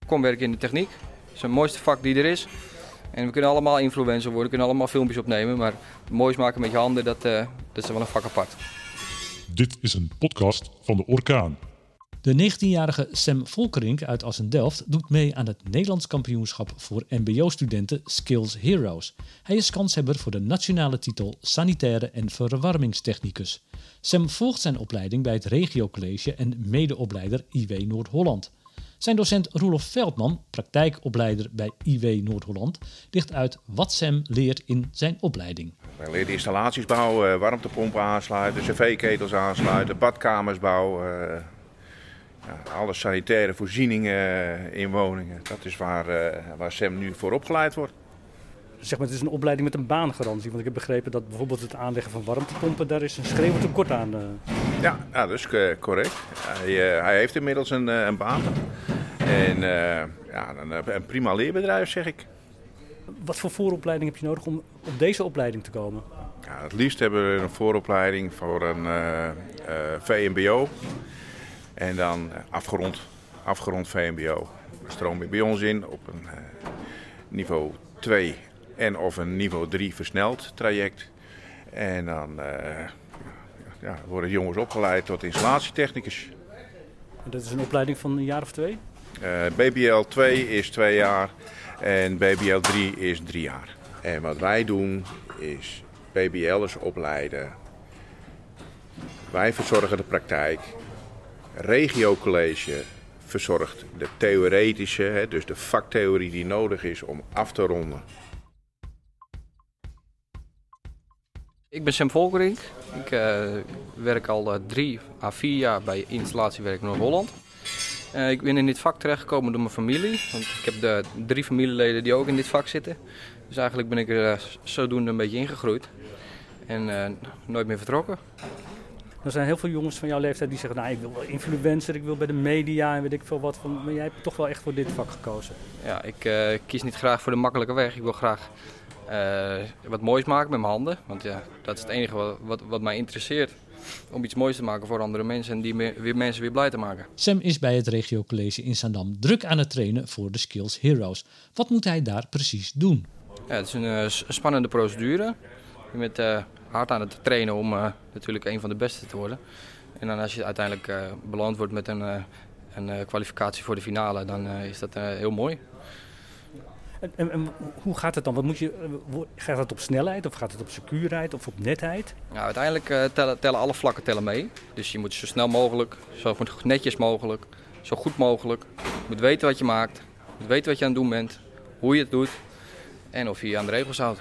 Kom werken in de techniek. Dat is het mooiste vak die er is. En we kunnen allemaal influencer worden, we kunnen allemaal filmpjes opnemen. Maar het moois maken met je handen, dat is wel een vak apart. Dit is een podcast van de Orkaan. De 19-jarige Sam Volkerink uit Assen-Delft doet mee aan het Nederlands kampioenschap voor mbo-studenten Skills Heroes. Hij is kanshebber voor de nationale titel Sanitaire en Verwarmingstechnicus. Sam volgt zijn opleiding bij het regiocollege en medeopleider IW Noord-Holland. Zijn docent Roelof Veldman, praktijkopleider bij IW Noord-Holland, legt uit wat Sam leert in zijn opleiding. Wij leren installaties bouwen, warmtepompen aansluiten, cv-ketels aansluiten, badkamers bouwen. Alle sanitaire voorzieningen in woningen. Dat is waar Sam nu voor opgeleid wordt. Zeg maar, het is een opleiding met een baangarantie. Want ik heb begrepen dat bijvoorbeeld het aanleggen van warmtepompen, daar is een schreeuwend tekort aan. Ja, dat is correct. Hij heeft inmiddels een baan. En een prima leerbedrijf, zeg ik. Wat voor vooropleiding heb je nodig om op deze opleiding te komen? Ja, het liefst hebben we een vooropleiding voor een VMBO. En dan afgerond VMBO. Dan stroom je bij ons in op een niveau 2 en of een niveau 3 versneld traject. En dan worden jongens opgeleid tot installatietechnicus. En dat is een opleiding van een jaar of 2? BBL 2 is 2 jaar en BBL 3 is 3 jaar. En wat wij doen is BBL'ers opleiden. Wij verzorgen de praktijk. Regiocollege verzorgt de theoretische, dus de vaktheorie die nodig is om af te ronden. Ik ben Sam Volkerink. Ik werk al 3 à 4 jaar bij Installatiewerk Noord-Holland. Ik ben in dit vak terechtgekomen door mijn familie. Want ik heb 3 familieleden die ook in dit vak zitten. Dus eigenlijk ben ik er zodoende een beetje ingegroeid. En nooit meer vertrokken. Er zijn heel veel jongens van jouw leeftijd die zeggen, nou, ik wil wel influencer, ik wil bij de media en weet ik veel wat. Maar jij hebt toch wel echt voor dit vak gekozen. Ja, ik kies niet graag voor de makkelijke weg. Ik wil graag wat moois maken met mijn handen. Want ja, dat is het enige wat mij interesseert. Om iets moois te maken voor andere mensen en die mensen weer blij te maken. Sam is bij het regiocollege in Zaandam druk aan het trainen voor de Skills Heroes. Wat moet hij daar precies doen? Ja, het is een spannende procedure. Je bent hard aan het trainen om natuurlijk een van de beste te worden. En dan als je uiteindelijk beloond wordt met een kwalificatie voor de finale, dan is dat heel mooi. En hoe gaat het dan? Gaat het op snelheid of gaat het op secuurheid of op netheid? Nou, uiteindelijk tellen alle vlakken mee. Dus je moet zo snel mogelijk, zo netjes mogelijk, zo goed mogelijk. Je moet weten wat je maakt, je moet weten wat je aan het doen bent, hoe je het doet en of je je aan de regels houdt.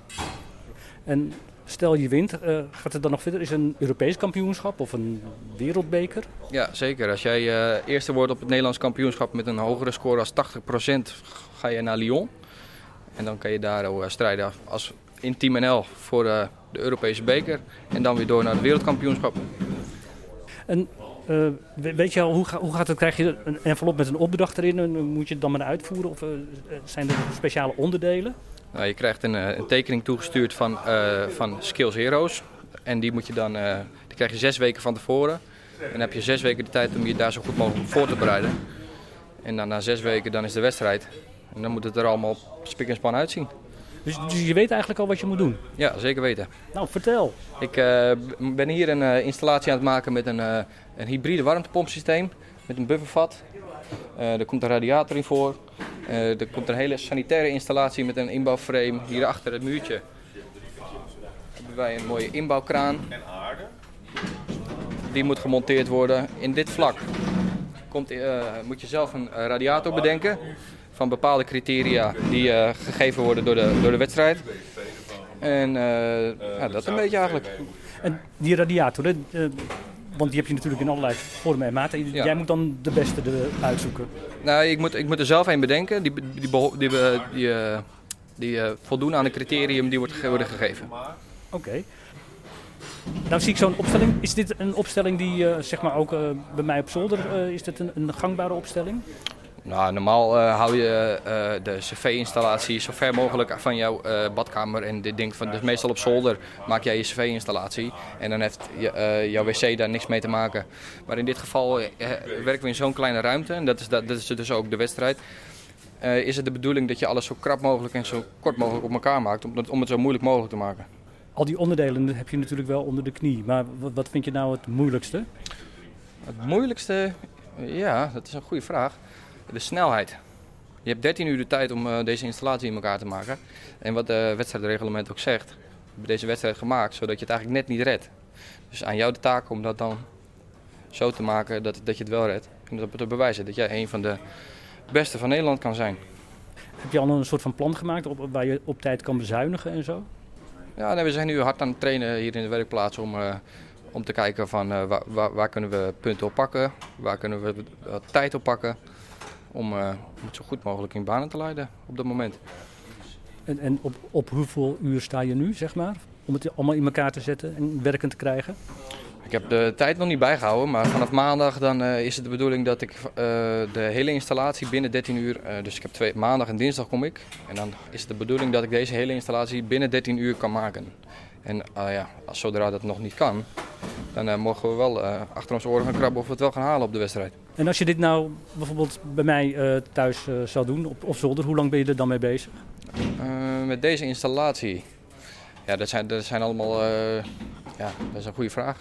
En stel je wint, gaat het dan nog verder? Is het een Europees kampioenschap of een wereldbeker? Ja, zeker. Als jij eerste wordt op het Nederlands kampioenschap met een hogere score als 80%, ga je naar Lyon. En dan kan je daar strijden als in Team NL voor de Europese beker. En dan weer door naar het wereldkampioenschap. En weet je al, hoe gaat het? Krijg je een envelop met een opdracht erin en moet je het dan maar uitvoeren? Of zijn er speciale onderdelen? Nou, je krijgt een tekening toegestuurd van Skills Heroes. En die krijg je 6 weken van tevoren. En dan heb je 6 weken de tijd om je daar zo goed mogelijk voor te bereiden. En dan na 6 weken dan is de wedstrijd. En dan moet het er allemaal spik en span uitzien. Dus je weet eigenlijk al wat je moet doen? Ja, zeker weten. Nou, vertel. Ik ben hier een installatie aan het maken met een hybride warmtepompsysteem. Met een buffervat. Er komt een radiator in voor. Er komt een hele sanitaire installatie met een inbouwframe. Hier achter het muurtje hebben wij een mooie inbouwkraan. Die moet gemonteerd worden. In dit vlak moet je zelf een radiator bedenken. Van bepaalde criteria die gegeven worden door de wedstrijd. En dat een beetje eigenlijk. En die radiator, want die heb je natuurlijk in allerlei vormen en maten. Ja. Jij moet dan de beste uitzoeken. Nou, ik moet er zelf een bedenken. Die voldoen aan de criterium die worden gegeven. Oké. Nou zie ik zo'n opstelling. Is dit een opstelling die zeg maar ook bij mij op zolder, is dit een gangbare opstelling? Nou, normaal hou je de cv-installatie zo ver mogelijk van jouw badkamer. En dit ding van, dus meestal op zolder maak jij je cv-installatie. En dan heeft jouw wc daar niks mee te maken. Maar in dit geval werken we in zo'n kleine ruimte. En dat is dus ook de wedstrijd. Is het de bedoeling dat je alles zo krap mogelijk en zo kort mogelijk op elkaar maakt. Om het zo moeilijk mogelijk te maken. Al die onderdelen heb je natuurlijk wel onder de knie. Maar wat vind je nou het moeilijkste? Het moeilijkste, ja, dat is een goede vraag. De snelheid. Je hebt 13 uur de tijd om deze installatie in elkaar te maken. En wat de wedstrijdreglement ook zegt, we hebben deze wedstrijd gemaakt zodat je het eigenlijk net niet redt. Dus aan jou de taak om dat dan zo te maken dat je het wel redt. En dat te bewijzen dat jij een van de beste van Nederland kan zijn. Heb je al een soort van plan gemaakt waar je op tijd kan bezuinigen en zo? Ja, nee, we zijn nu hard aan het trainen hier in de werkplaats om te kijken van waar kunnen we punten op pakken, waar kunnen we tijd op pakken. Om het zo goed mogelijk in banen te leiden op dat moment. En op hoeveel uur sta je nu, zeg maar? Om het allemaal in elkaar te zetten en werkend te krijgen? Ik heb de tijd nog niet bijgehouden, maar vanaf maandag dan, is het de bedoeling dat ik de hele installatie binnen 13 uur... dus ik heb maandag en dinsdag kom ik. En dan is het de bedoeling dat ik deze hele installatie binnen 13 uur kan maken. En zodra dat nog niet kan, dan mogen we wel achter ons oren gaan krabben of we het wel gaan halen op de wedstrijd. En als je dit nou bijvoorbeeld bij mij thuis zou doen, op zolder, hoe lang ben je er dan mee bezig? Met deze installatie, ja, dat zijn allemaal, dat is een goede vraag.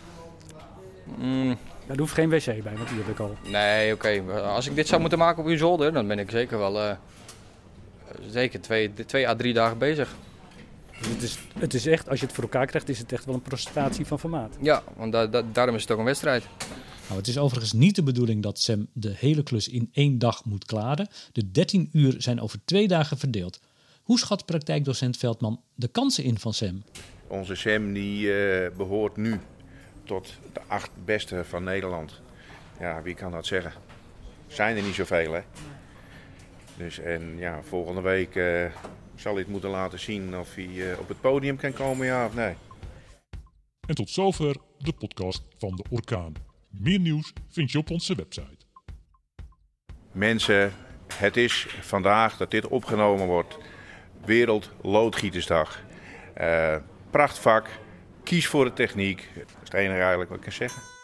Er hoeft geen wc bij, want die heb ik al. Nee, oké. Als ik dit zou moeten maken op uw zolder, dan ben ik zeker wel zeker 2 à 3 dagen bezig. Dus het is echt, als je het voor elkaar krijgt, is het echt wel een prestatie van formaat. Ja, want daarom is het ook een wedstrijd. Nou, het is overigens niet de bedoeling dat Sam de hele klus in 1 dag moet klaren. De 13 uur zijn over 2 dagen verdeeld. Hoe schat praktijkdocent Veldman de kansen in van Sam? Onze Sam die behoort nu tot de 8 beste van Nederland. Ja, wie kan dat zeggen? Zijn er niet zoveel, hè? Dus volgende week zal hij het moeten laten zien of hij op het podium kan komen, ja of nee. En tot zover de podcast van de Orkaan. Meer nieuws vind je op onze website. Mensen, het is vandaag dat dit opgenomen wordt. Wereldloodgietersdag. Prachtvak. Kies voor de techniek. Dat is het enige eigenlijk wat ik kan zeggen.